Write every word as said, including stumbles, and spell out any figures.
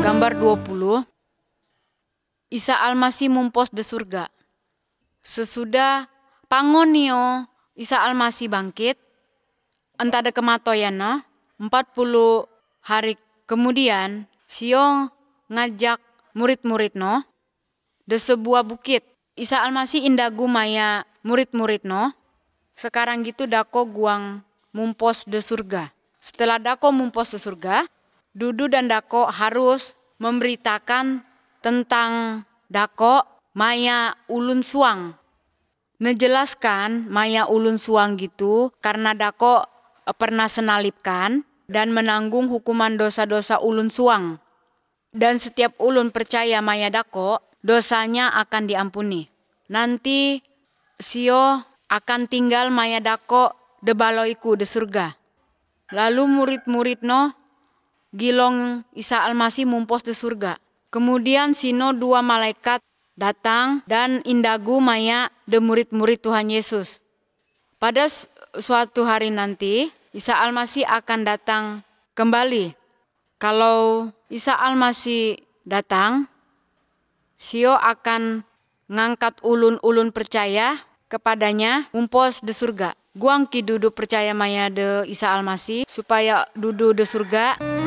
Gambar dua puluh. Isa Almasih mumpos de surga. Sesudah pangonio Isa Almasih bangkit, entah ada kematoyan no, empat puluh hari kemudian Sio ngajak murid-murid no de sebuah bukit. Isa Almasih indagu maya murid-murid no. Sekarang gitu dako guang mumpos de surga. Setelah dako mumpos de surga, Dudu dan dako harus memberitakan tentang dako maya ulun suang. Nejelaskan maya ulun suang gitu karena dako pernah senalipkan dan menanggung hukuman dosa-dosa ulun suang. Dan setiap ulun percaya maya dako, dosanya akan diampuni. Nanti Sio akan tinggal maya dako de baloiku de surga. Lalu murid-murid no gilong Isa Almasih mumpos de surga. Kemudian sino dua malaikat datang dan indagu maya de murid-murid Tuhan Yesus. Pada suatu hari nanti Isa Almasih akan datang kembali. Kalau Isa Almasih datang, Sio akan ngangkat ulun-ulun percaya kepadanya mumpos de surga. Guang ki dudu percaya maya de Isa Almasih supaya dudu de surga.